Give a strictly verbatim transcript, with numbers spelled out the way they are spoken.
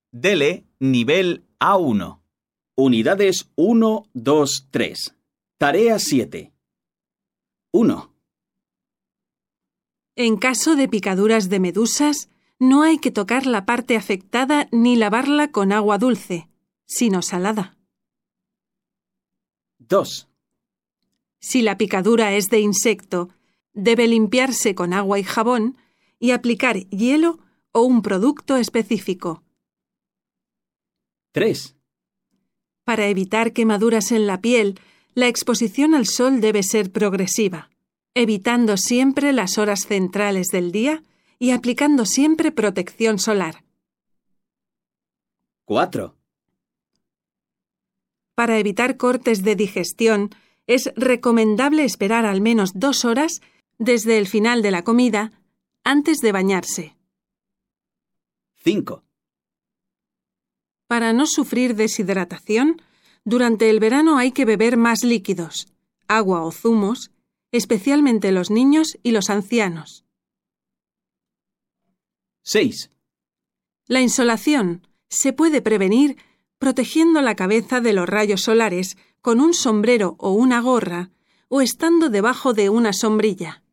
Dele nivel A uno. Unidades uno, dos, tres. Tarea siete. uno. En caso de picaduras de medusas, no hay que tocar la parte afectada ni lavarla con agua dulce, sino salada. dos. Si la picadura es de insecto, debe limpiarse con agua y jabón y aplicar hielo o un producto específico. tres. Para evitar quemaduras en la piel, la exposición al sol debe ser progresiva, evitando siempre las horas centrales del día y aplicando siempre protección solar. cuatro. Para evitar cortes de digestión, es recomendable esperar al menos dos horas desde el final de la comida antes de bañarse. cinco. Para no sufrir deshidratación, durante el verano hay que beber más líquidos, agua o zumos, especialmente los niños y los ancianos. seis. La insolación se puede prevenir protegiendo la cabeza de los rayos solares con un sombrero o una gorra o estando debajo de una sombrilla.